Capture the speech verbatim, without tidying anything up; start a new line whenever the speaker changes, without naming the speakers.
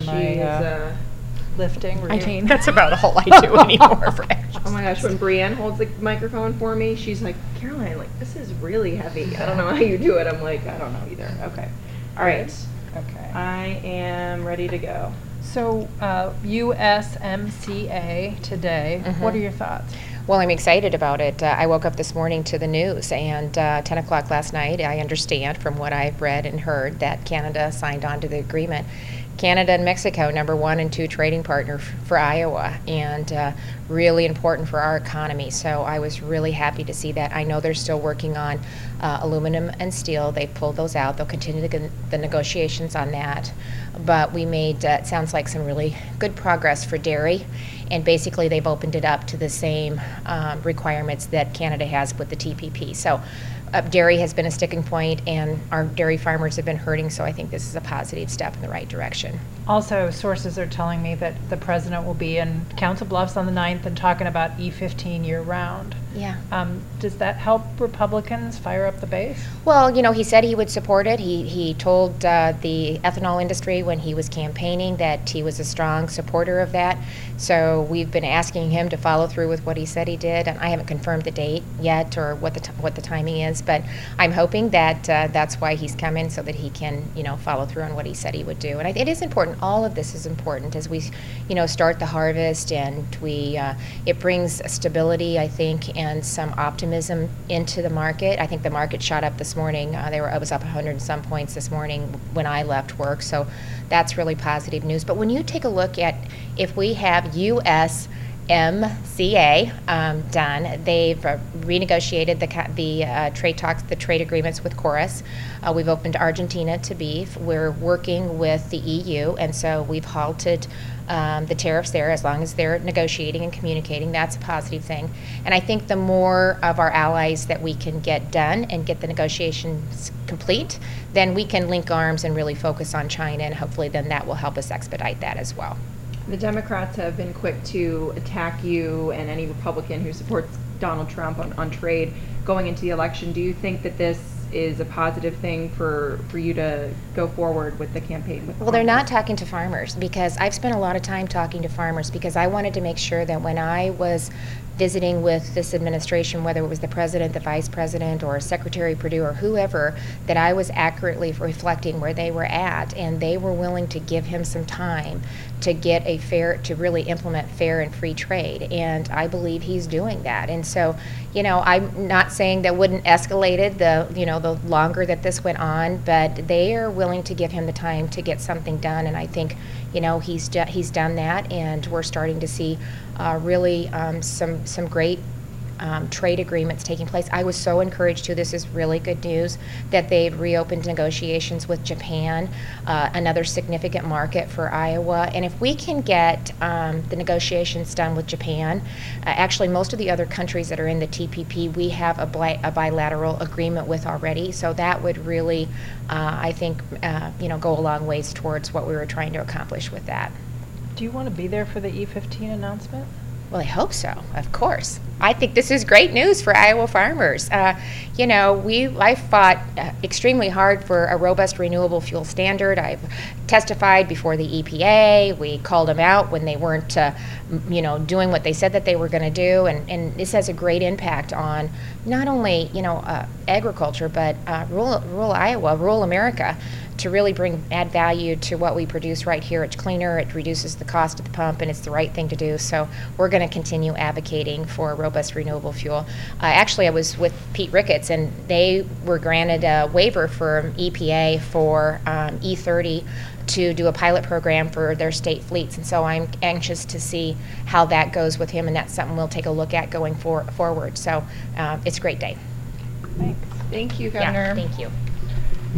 She
My,
is
uh,
uh,
lifting
I-
routine.
That's about all I do anymore for exercise.
oh my gosh, when Brienne holds the microphone for me, she's like, Caroline, like, this is really heavy. I don't know how you do it. I'm like, I don't know either. Okay. All right.
Okay.
I am ready to go.
So, uh, U S M C A today, what
Mhm.
are your thoughts?
Well, I'm excited about it. Uh, I woke up this morning to the news, and uh, ten o'clock last night, I understand from what I've read and heard that Canada signed on to the agreement. Canada and Mexico, number one and two trading partner f- for Iowa, and uh, really important for our economy. So I was really happy to see that. I know they're still working on uh, aluminum and steel. They pulled those out. They'll continue the, the negotiations on that. But we made, uh, it sounds like, some really good progress for dairy. And basically, they've opened it up to the same um, requirements that Canada has with the T P P. So uh, dairy has been a sticking point, and our dairy farmers have been hurting, so I think this is a positive step in the right direction.
Also, sources are telling me that the president will be in Council Bluffs on the ninth and talking about E fifteen year-round.
Yeah.
Um, does that help Republicans fire up the base?
Well, you know, he said he would support it. He, he told uh, the ethanol industry when he was campaigning that he was a strong supporter of that. So we've been asking him to follow through with what he said he did. And I haven't confirmed the date yet or what the t- what the timing is, but I'm hoping that uh, that's why he's coming, so that he can, you know, follow through on what he said he would do. And I, it is important. All of this is important as we, you know, start the harvest, and we uh, it brings stability, I think, and some optimism into the market. I think the market shot up this morning. Uh, they were, I was up one hundred and some points this morning when I left work, so that's really positive news. But when you take a look at if we have U S M C A um, done, they've uh, renegotiated the ca- the uh, trade talks, the trade agreements with Chorus. Uh, we've opened Argentina to beef. We're working with the E U, and so we've halted um, the tariffs there as long as they're negotiating and communicating. That's a positive thing. And I think the more of our allies that we can get done and get the negotiations complete, then we can link arms and really focus on China, and hopefully then that will help us expedite that as well.
The Democrats have been quick to attack you and any Republican who supports Donald Trump on, on trade going into the election. Do you think that this is a positive thing for, for you to go forward with the campaign? With
Well, they're not
Congress?
talking to farmers, because I've spent a lot of time talking to farmers, because I wanted to make sure that when I was visiting with this administration, whether it was the president, the vice president, or Secretary Perdue, or whoever, that I was accurately reflecting where they were at, and they were willing to give him some time to get a fair, to really implement fair and free trade, and I believe he's doing that. And so, you know, I'm not saying that wouldn't escalated the, you know, the longer that this went on, but they are willing to give him the time to get something done, and I think, you know, he's do, he's done that, and we're starting to see uh, really um, some some great um, trade agreements taking place. I was so encouraged too. This is really good news that they've reopened negotiations with Japan, uh, another significant market for Iowa. And if we can get um, the negotiations done with Japan, uh, actually most of the other countries that are in the T P P, we have a, bi- a bilateral agreement with already. So that would really, uh, I think, uh, you know, go a long ways towards what we were trying to accomplish with that.
Do you want to be there for the E fifteen announcement?
Well, I hope so, of course. I think this is great news for Iowa farmers. Uh, you know, we I fought uh, extremely hard for a robust renewable fuel standard. I've testified before the E P A. We called them out when they weren't, uh, m- you know, doing what they said that they were going to do. And, and this has a great impact on not only, you know, uh, agriculture, but uh, rural, rural Iowa, rural America, to really bring add value to what we produce right here. It's cleaner, it reduces the cost at the pump, and it's the right thing to do. So we're going to continue advocating for robust renewable fuel. Uh, actually, I was with Pete Ricketts, and they were granted a waiver from E P A for um, E thirty to do a pilot program for their state fleets. And so I'm anxious to see how that goes with him, and that's something we'll take a look at going for, forward. So uh, it's a great day.
Thanks.
Thank you, Governor.
Yeah, thank you.